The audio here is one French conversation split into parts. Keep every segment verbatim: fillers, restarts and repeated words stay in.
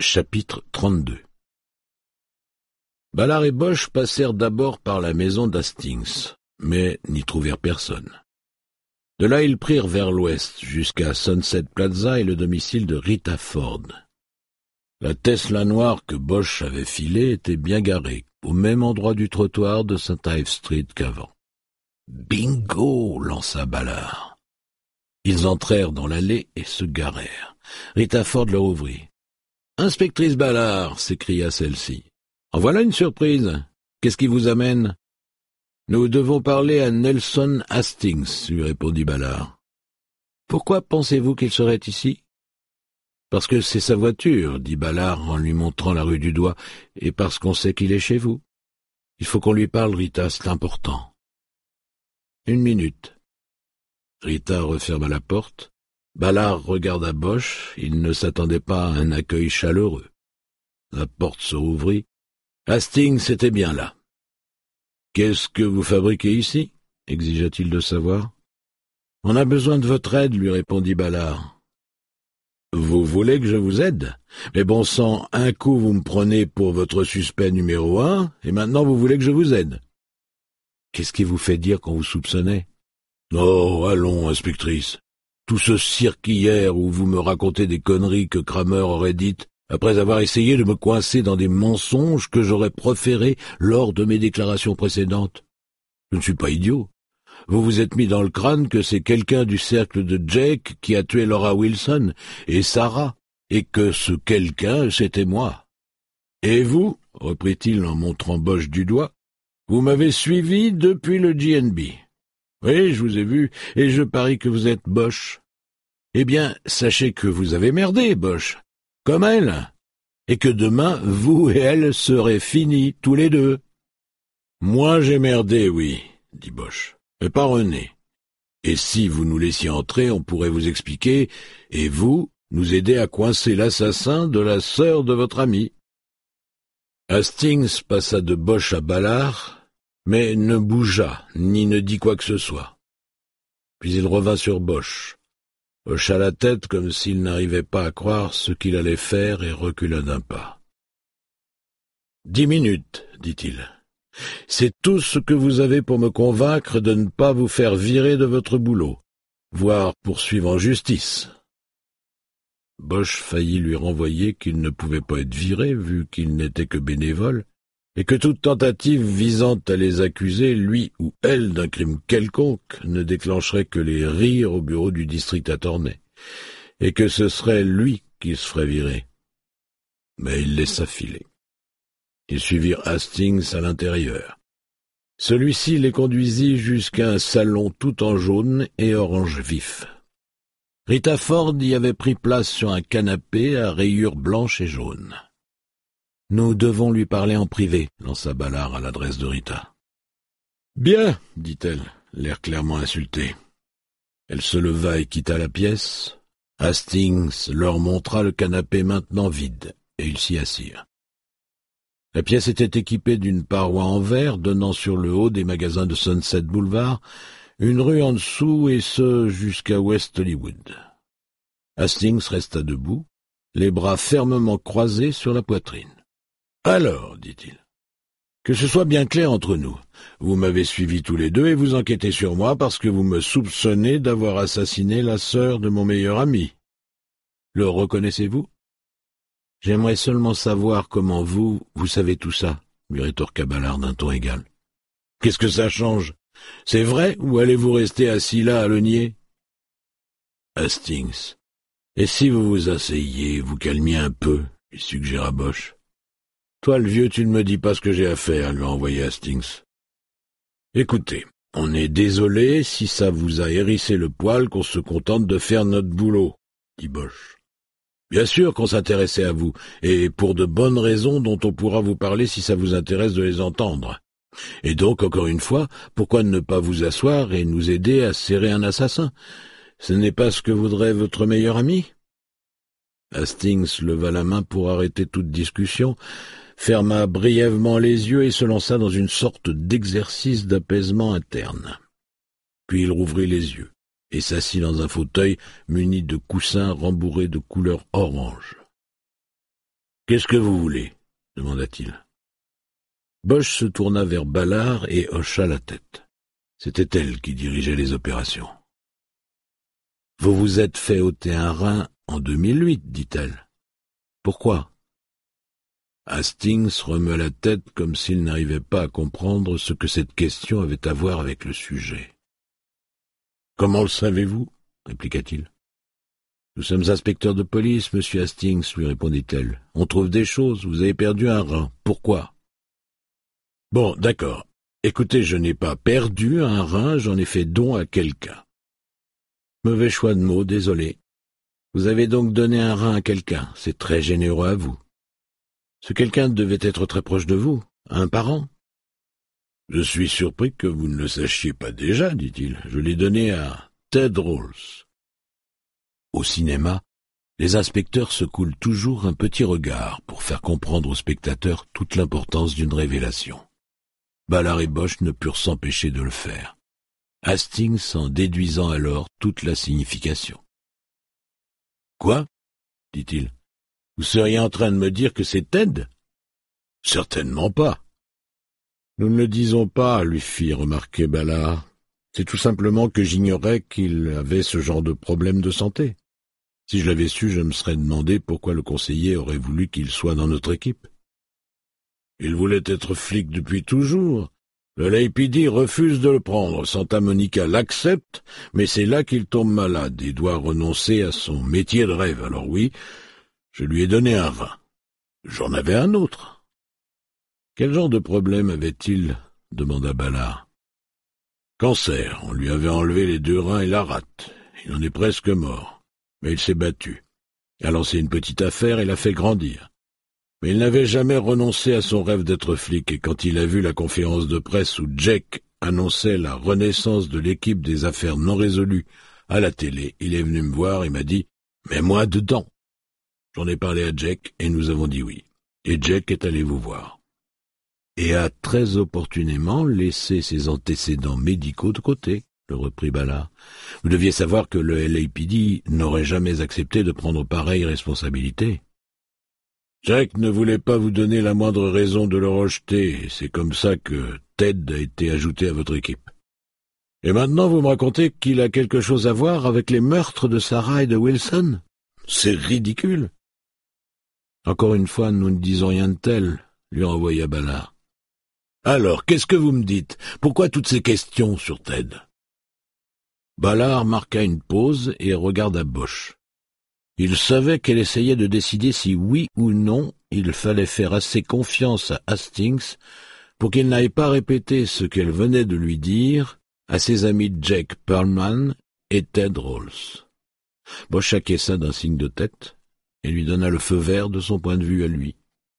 Chapitre trente-deux. Ballard et Bosch passèrent d'abord par la maison d'Hastings, mais n'y trouvèrent personne. De là, ils prirent vers l'ouest, jusqu'à Sunset Plaza et le domicile de Rita Ford. La Tesla noire que Bosch avait filée était bien garée, au même endroit du trottoir de Saint Ives Street qu'avant. « Bingo !» lança Ballard. Ils entrèrent dans l'allée et se garèrent. Rita Ford leur ouvrit. « Inspectrice Ballard !» s'écria celle-ci. « En voilà une surprise. Qu'est-ce qui vous amène ?»« Nous devons parler à Nelson Hastings, » lui répondit Ballard. « Pourquoi pensez-vous qu'il serait ici ?»« Parce que c'est sa voiture, » dit Ballard en lui montrant la rue du doigt, « et parce qu'on sait qu'il est chez vous. Il faut qu'on lui parle, Rita, c'est important. » « Une minute. » Rita referma la porte. Ballard regarda Bosch, il ne s'attendait pas à un accueil chaleureux. La porte se rouvrit. Hastings était bien là. « Qu'est-ce que vous fabriquez ici ?» exigea-t-il de savoir. « On a besoin de votre aide, » lui répondit Ballard. « Vous voulez que je vous aide ? Mais bon sang, un coup vous me prenez pour votre suspect numéro un, et maintenant vous voulez que je vous aide. Qu'est-ce qui vous fait dire qu'on vous soupçonnait ? Oh, allons, inspectrice. Tout ce cirque hier où vous me racontez des conneries que Kramer aurait dites, après avoir essayé de me coincer dans des mensonges que j'aurais proférés lors de mes déclarations précédentes. Je ne suis pas idiot. Vous vous êtes mis dans le crâne que c'est quelqu'un du cercle de Jake qui a tué Laura Wilson et Sarah, et que ce quelqu'un, c'était moi. Et vous, reprit-il en montrant Bosch du doigt, vous m'avez suivi depuis le G N B. Oui, je vous ai vu, et je parie que vous êtes Bosch. Eh bien, sachez que vous avez merdé, Bosch, comme elle, et que demain, vous et elle serez finis, tous les deux. Moi j'ai merdé, oui, dit Bosch, mais pas René. Et si vous nous laissiez entrer, on pourrait vous expliquer, et vous, nous aider à coincer l'assassin de la sœur de votre ami. Hastings passa de Bosch à Ballard, mais ne bougea, ni ne dit quoi que ce soit. Puis il revint sur Bosch, hocha la tête comme s'il n'arrivait pas à croire ce qu'il allait faire et recula d'un pas. « Dix minutes, dit-il. C'est tout ce que vous avez pour me convaincre de ne pas vous faire virer de votre boulot, voire poursuivre en justice. » Bosch faillit lui renvoyer qu'il ne pouvait pas être viré, vu qu'il n'était que bénévole, et que toute tentative visant à les accuser, lui ou elle, d'un crime quelconque, ne déclencherait que les rires au bureau du district attorney, et que ce serait lui qui se ferait virer. Mais il laissa filer. Ils suivirent Hastings à l'intérieur. Celui-ci les conduisit jusqu'à un salon tout en jaune et orange vif. Rita Ford y avait pris place sur un canapé à rayures blanches et jaunes. « Nous devons lui parler en privé, » lança Ballard à l'adresse de Rita. « Bien, dit-elle, l'air clairement insulté. » Elle se leva et quitta la pièce. Hastings leur montra le canapé maintenant vide, et ils s'y assirent. La pièce était équipée d'une paroi en verre donnant sur le haut des magasins de Sunset Boulevard, une rue en dessous et ce jusqu'à West Hollywood. Hastings resta debout, les bras fermement croisés sur la poitrine. « Alors, dit-il, que ce soit bien clair entre nous, vous m'avez suivi tous les deux et vous enquêtez sur moi parce que vous me soupçonnez d'avoir assassiné la sœur de mon meilleur ami. Le reconnaissez-vous ? J'aimerais seulement savoir comment vous, vous savez tout ça, lui rétorqua Ballard d'un ton égal. Qu'est-ce que ça change ? C'est vrai, ou allez-vous rester assis là à le nier ? Hastings, et si vous vous asseyiez, vous calmiez un peu, lui suggéra Bosch. Toi, le vieux, tu ne me dis pas ce que j'ai à faire, lui a envoyé Hastings. Écoutez, on est désolé si ça vous a hérissé le poil qu'on se contente de faire notre boulot, dit Bosch. Bien sûr qu'on s'intéressait à vous, et pour de bonnes raisons dont on pourra vous parler si ça vous intéresse de les entendre. Et donc, encore une fois, pourquoi ne pas vous asseoir et nous aider à serrer un assassin ? Ce n'est pas ce que voudrait votre meilleur ami ? Hastings leva la main pour arrêter toute discussion, ferma brièvement les yeux et se lança dans une sorte d'exercice d'apaisement interne. Puis il rouvrit les yeux et s'assit dans un fauteuil muni de coussins rembourrés de couleur orange. « Qu'est-ce que vous voulez ?» demanda-t-il. Bosch se tourna vers Ballard et hocha la tête. C'était elle qui dirigeait les opérations. « Vous vous êtes fait ôter un rein en deux mille huit, dit-elle. Pourquoi ? Hastings remua la tête comme s'il n'arrivait pas à comprendre ce que cette question avait à voir avec le sujet. « Comment le savez-vous » répliqua-t-il. « Nous sommes inspecteurs de police, monsieur Hastings, lui répondit-elle. On trouve des choses, vous avez perdu un rein. Pourquoi ? Bon, d'accord. Écoutez, je n'ai pas perdu un rein, j'en ai fait don à quelqu'un. Mauvais choix de mots, désolé. Vous avez donc donné un rein à quelqu'un, c'est très généreux à vous. Ce quelqu'un devait être très proche de vous, un parent. Je suis surpris que vous ne le sachiez pas déjà, dit-il. Je l'ai donné à Ted Rolls. Au cinéma, les inspecteurs se coulent toujours un petit regard pour faire comprendre aux spectateurs toute l'importance d'une révélation. Ballard et Bosch ne purent s'empêcher de le faire, Hastings en déduisant alors toute la signification. « Quoi ?» dit-il. « Vous seriez en train de me dire que c'est Ted ?»« Certainement pas. »« Nous ne le disons pas, lui fit remarquer Ballard. C'est tout simplement que j'ignorais qu'il avait ce genre de problème de santé. Si je l'avais su, je me serais demandé pourquoi le conseiller aurait voulu qu'il soit dans notre équipe. Il voulait être flic depuis toujours. Le L A P D refuse de le prendre. Santa Monica l'accepte, mais c'est là qu'il tombe malade et doit renoncer à son métier de rêve. Alors oui, je lui ai donné un rein. J'en avais un autre. Quel genre de problème avait-il ? demanda Ballard. Cancer. On lui avait enlevé les deux reins et la rate. Il en est presque mort. Mais il s'est battu. A lancé une petite affaire et l'a fait grandir. Mais il n'avait jamais renoncé à son rêve d'être flic, et quand il a vu la conférence de presse où Jack annonçait la renaissance de l'équipe des affaires non résolues à la télé, il est venu me voir et m'a dit « Mets-moi dedans !» J'en ai parlé à Jack et nous avons dit oui. Et Jack est allé vous voir. Et a très opportunément laissé ses antécédents médicaux de côté, le reprit Ballard. Vous deviez savoir que le L A P D n'aurait jamais accepté de prendre pareille responsabilité. Jack ne voulait pas vous donner la moindre raison de le rejeter, et c'est comme ça que Ted a été ajouté à votre équipe. Et maintenant vous me racontez qu'il a quelque chose à voir avec les meurtres de Sarah et de Wilson ? C'est ridicule. Encore une fois, nous ne disons rien de tel, lui renvoya Ballard. Alors, qu'est-ce que vous me dites ? Pourquoi toutes ces questions sur Ted ? Ballard marqua une pause et regarda Bosch. Il savait qu'elle essayait de décider si oui ou non il fallait faire assez confiance à Hastings pour qu'il n'aille pas répéter ce qu'elle venait de lui dire à ses amis Jack Pearlman et Ted Rolls. Bosch acquiesça d'un signe de tête et lui donna le feu vert de son point de vue à lui.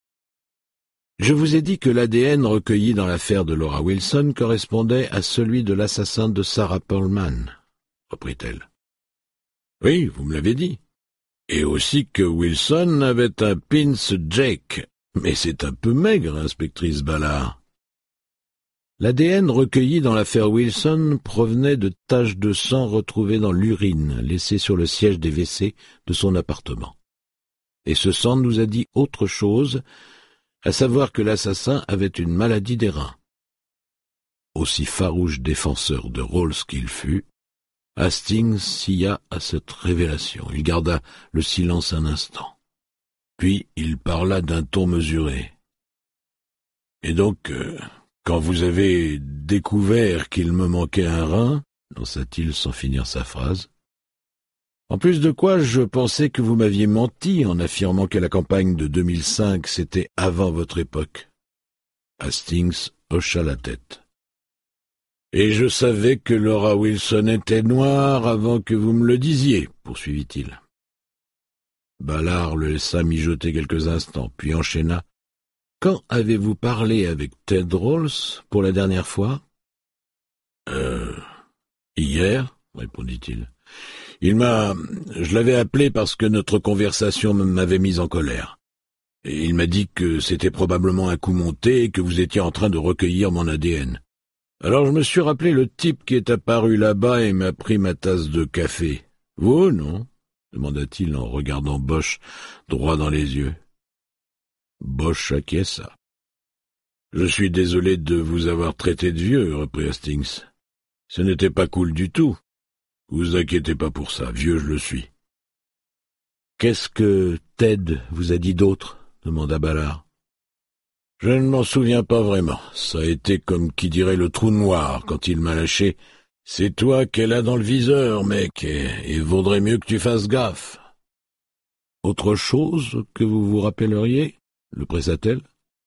« Je vous ai dit que l'A D N recueilli dans l'affaire de Laura Wilson correspondait à celui de l'assassin de Sarah Pearlman, reprit-elle. « Oui, vous me l'avez dit. Et aussi que Wilson avait un pins Jack. Mais c'est un peu maigre, inspectrice Ballard. » L'A D N recueilli dans l'affaire Wilson provenait de taches de sang retrouvées dans l'urine laissée sur le siège des W C de son appartement. Et ce sang nous a dit autre chose, à savoir que l'assassin avait une maladie des reins. Aussi farouche défenseur de Rolls qu'il fut, Hastings sia à cette révélation. Il garda le silence un instant. Puis il parla d'un ton mesuré. « Et donc, euh, quand vous avez découvert qu'il me manquait un rein, lança-t-il sans finir sa phrase, en plus de quoi je pensais que vous m'aviez menti en affirmant que la campagne de deux mille cinq c'était avant votre époque. » Hastings hocha la tête. « Et je savais que Laura Wilson était noire avant que vous me le disiez, » poursuivit-il. Ballard le laissa mijoter quelques instants, puis enchaîna. « Quand avez-vous parlé avec Ted Rolls pour la dernière fois ?»« Euh... hier, » répondit-il. « Il m'a... Je l'avais appelé parce que notre conversation m'avait mis en colère. Et il m'a dit que c'était probablement un coup monté et que vous étiez en train de recueillir mon A D N. Alors je me suis rappelé le type qui est apparu là-bas et m'a pris ma tasse de café. Vous, non ? demanda-t-il en regardant Bosch droit dans les yeux. Bosch acquiesça. « Je suis désolé de vous avoir traité de vieux, reprit Hastings. Ce n'était pas cool du tout. Vous inquiétez pas pour ça, vieux je le suis. »« Qu'est-ce que Ted vous a dit d'autre ?» demanda Ballard. « Je ne m'en souviens pas vraiment. Ça a été comme qui dirait le trou noir quand il m'a lâché. C'est toi qu'elle a dans le viseur, mec, et il vaudrait mieux que tu fasses gaffe. »« Autre chose que vous vous rappelleriez ?» le pressa-t-elle.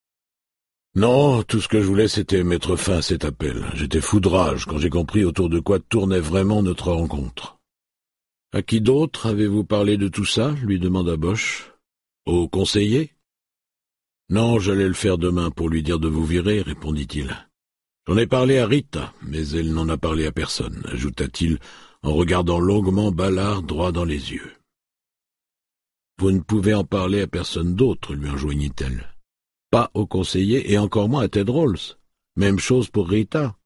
« Non, tout ce que je voulais, c'était mettre fin à cet appel. J'étais fou de rage quand j'ai compris autour de quoi tournait vraiment notre rencontre. »« À qui d'autre avez-vous parlé de tout ça ?» lui demanda Bosch. « Au conseiller ?»« Non, j'allais le faire demain pour lui dire de vous virer, répondit-il. J'en ai parlé à Rita, mais elle n'en a parlé à personne, ajouta-t-il en regardant longuement Ballard droit dans les yeux. Vous ne pouvez en parler à personne d'autre, lui enjoignit-elle. Pas au conseiller et encore moins à Ted Rawls. Même chose pour Rita.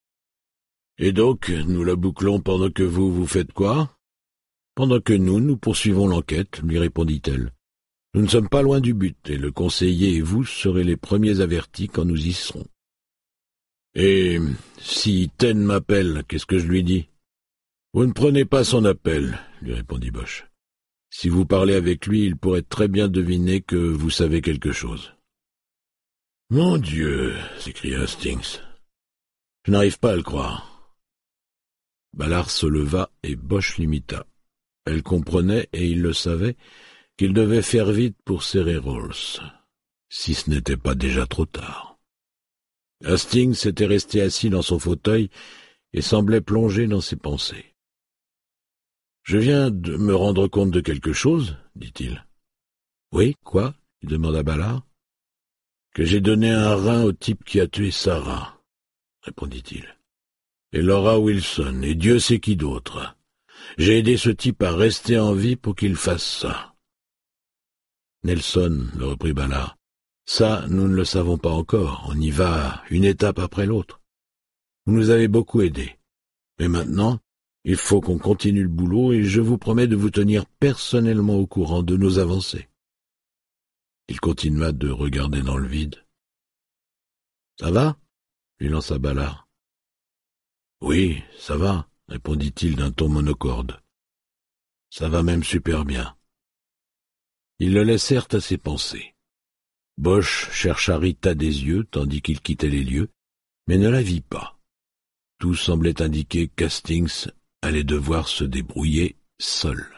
Et donc, nous la bouclons pendant que vous, vous faites quoi? Pendant que nous, nous poursuivons l'enquête, lui répondit-elle. Nous ne sommes pas loin du but, et le conseiller et vous serez les premiers avertis quand nous y serons. Et si Ted m'appelle, qu'est-ce que je lui dis? Vous ne prenez pas son appel, lui répondit Bosch. Si vous parlez avec lui, il pourrait très bien deviner que vous savez quelque chose. Mon Dieu, s'écria Hastings. Je n'arrive pas à le croire. Ballard se leva et Bosch l'imita. Elle comprenait, et il le savait, qu'il devait faire vite pour serrer Rawls, si ce n'était pas déjà trop tard. Hastings était resté assis dans son fauteuil et semblait plongé dans ses pensées. « Je viens de me rendre compte de quelque chose, dit-il. « Oui, quoi ?» lui demanda Ballard. « Que j'ai donné un rein au type qui a tué Sarah, » répondit-il. « Et Laura Wilson, et Dieu sait qui d'autre. J'ai aidé ce type à rester en vie pour qu'il fasse ça. » Nelson, le reprit Ballard, ça, nous ne le savons pas encore, on y va une étape après l'autre. Vous nous avez beaucoup aidés. Mais maintenant, il faut qu'on continue le boulot et je vous promets de vous tenir personnellement au courant de nos avancées. Il continua de regarder dans le vide. « Ça va ?» lui lança Ballard. « Oui, ça va, » répondit-il d'un ton monocorde. « Ça va même super bien. » Ils le laissèrent à ses pensées. Bosch chercha Rita des yeux tandis qu'il quittait les lieux, mais ne la vit pas. Tout semblait indiquer qu'Hastings allait devoir se débrouiller seul.